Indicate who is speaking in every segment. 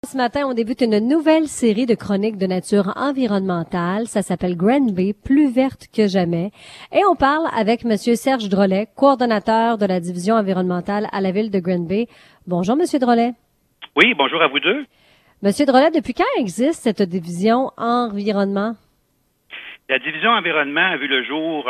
Speaker 1: Ce matin, on débute une nouvelle série de chroniques de nature environnementale. Ça s'appelle Granby, plus verte que jamais. Et on parle avec Monsieur Serge Drolet, coordonnateur de la division environnementale à la ville de Granby. Bonjour, Monsieur Drolet.
Speaker 2: Oui, bonjour à vous deux.
Speaker 1: Monsieur Drolet, depuis quand existe cette division environnement?
Speaker 2: La division environnement a vu le jour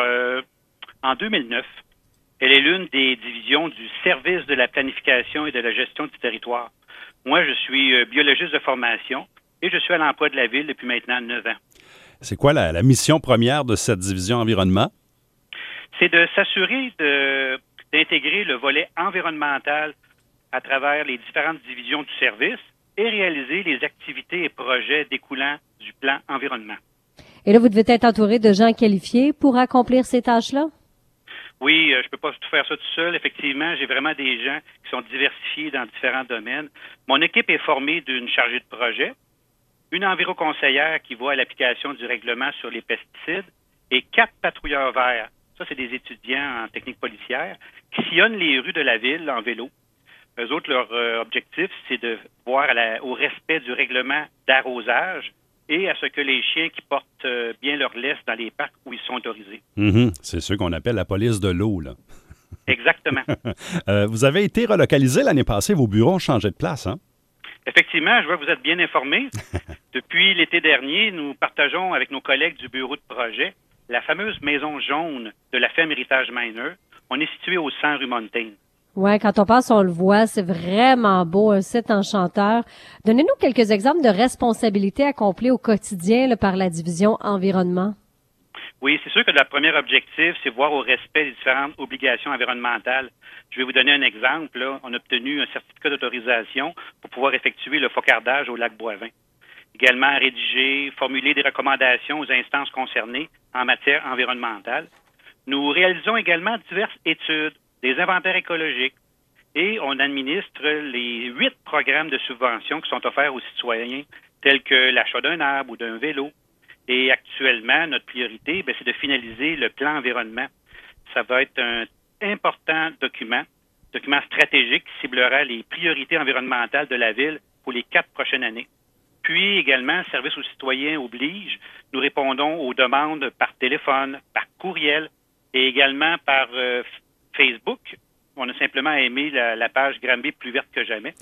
Speaker 2: en 2009. Elle est l'une des divisions du service de la planification et de la gestion du territoire. Moi, je suis biologiste de formation et je suis à l'emploi de la ville depuis maintenant 9 ans.
Speaker 3: C'est quoi la mission première de cette division environnement?
Speaker 2: C'est de s'assurer d'intégrer le volet environnemental à travers les différentes divisions du service et réaliser les activités et projets découlant du plan environnement.
Speaker 1: Et là, vous devez être entouré de gens qualifiés pour accomplir ces tâches-là?
Speaker 2: Oui, je peux pas tout faire ça tout seul. Effectivement, j'ai vraiment des gens qui sont diversifiés dans différents domaines. Mon équipe est formée d'une chargée de projet, une enviroconseillère qui voit à l'application du règlement sur les pesticides et 4 patrouilleurs verts. Ça, c'est des étudiants en technique policière qui sillonnent les rues de la ville en vélo. Eux autres, leur objectif, c'est de voir au respect du règlement d'arrosage et à ce que les chiens qui portent bien leur laisse dans les parcs où ils sont autorisés.
Speaker 3: C'est ceux qu'on appelle la police de l'eau, là.
Speaker 2: Exactement.
Speaker 3: Vous avez été relocalisé l'année passée, vos bureaux ont changé de place, hein?
Speaker 2: Effectivement, je vois que vous êtes bien informés. Depuis l'été dernier, nous partageons avec nos collègues du bureau de projet la fameuse maison jaune de la ferme Héritage Miner. On est situé au 100 rue Montaigne.
Speaker 1: Ouais, quand on passe, on le voit, c'est vraiment beau, un site enchanteur. Donnez-nous quelques exemples de responsabilités accomplies au quotidien là, par la division environnement.
Speaker 2: Oui, c'est sûr que le premier objectif, c'est voir au respect des différentes obligations environnementales. Je vais vous donner un exemple. Là. On a obtenu un certificat d'autorisation pour pouvoir effectuer le focardage au lac Boivin. Également, rédiger, formuler des recommandations aux instances concernées en matière environnementale. Nous réalisons également diverses études, des inventaires écologiques, et on administre les 8 programmes de subvention qui sont offerts aux citoyens, tels que l'achat d'un arbre ou d'un vélo. Et actuellement, notre priorité, c'est de finaliser le plan environnement. Ça va être un important document stratégique qui ciblera les priorités environnementales de la ville pour les 4 prochaines années. Puis également, Service aux citoyens oblige, nous répondons aux demandes par téléphone, par courriel et également par Facebook. On a simplement aimé la page Granby plus verte que jamais.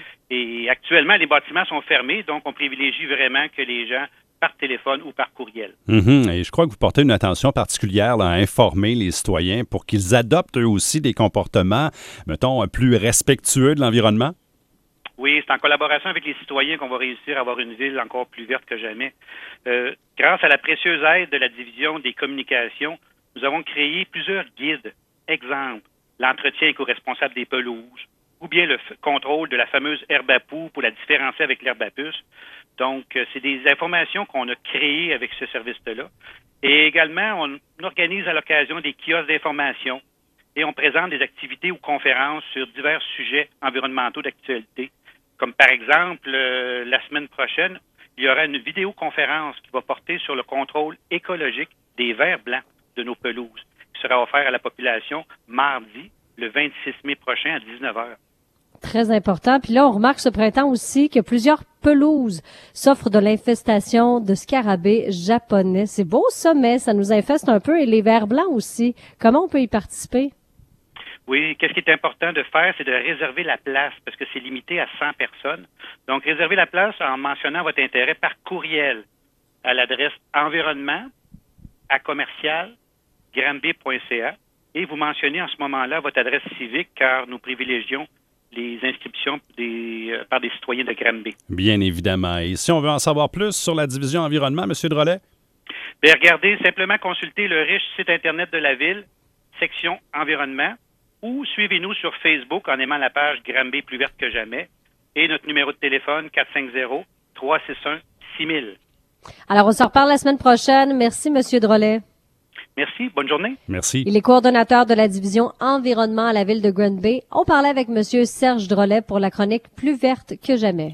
Speaker 2: Et actuellement, les bâtiments sont fermés, donc on privilégie vraiment que les gens par téléphone ou par courriel.
Speaker 3: Et je crois que vous portez une attention particulière là, à informer les citoyens pour qu'ils adoptent eux aussi des comportements, mettons, plus respectueux de l'environnement.
Speaker 2: Oui, c'est en collaboration avec les citoyens qu'on va réussir à avoir une ville encore plus verte que jamais. Grâce à la précieuse aide de la division des communications, nous avons créé plusieurs guides. Exemple, l'entretien éco-responsable des pelouses, ou bien le contrôle de la fameuse herbe à poux pour la différencier avec l'herbe à puce. Donc, c'est des informations qu'on a créées avec ce service-là. Et également, on organise à l'occasion des kiosques d'information et on présente des activités ou conférences sur divers sujets environnementaux d'actualité. Comme par exemple, la semaine prochaine, il y aura une vidéoconférence qui va porter sur le contrôle écologique des vers blancs de nos pelouses, qui sera offert à la population mardi, le 26 mai prochain à 19h.
Speaker 1: Très important. Puis là, on remarque ce printemps aussi que plusieurs pelouses s'offrent de l'infestation de scarabées japonais. C'est beau ça, mais ça nous infeste un peu. Et les vers blancs aussi. Comment on peut y participer?
Speaker 2: Oui, qu'est-ce qui est important de faire, c'est de réserver la place parce que c'est limité à 100 personnes. Donc, réservez la place en mentionnant votre intérêt par courriel à l'adresse environnement@commercial.granby.ca et vous mentionnez en ce moment-là votre adresse civique car nous privilégions les inscriptions par des citoyens de Granby.
Speaker 3: Bien évidemment. Et si on veut en savoir plus sur la division environnement, M. Drolet?
Speaker 2: Bien, regardez, simplement consultez le riche site Internet de la ville, section environnement, ou suivez-nous sur Facebook en aimant la page Granby plus verte que jamais et notre numéro de téléphone 450-361-6000.
Speaker 1: Alors, on se reparle la semaine prochaine. Merci, M. Drolet.
Speaker 2: Merci. Bonne journée.
Speaker 3: Merci.
Speaker 1: Il est coordonnateur de la division environnement à la ville de Granby. On parlait avec M. Serge Drolet pour la chronique plus verte que jamais.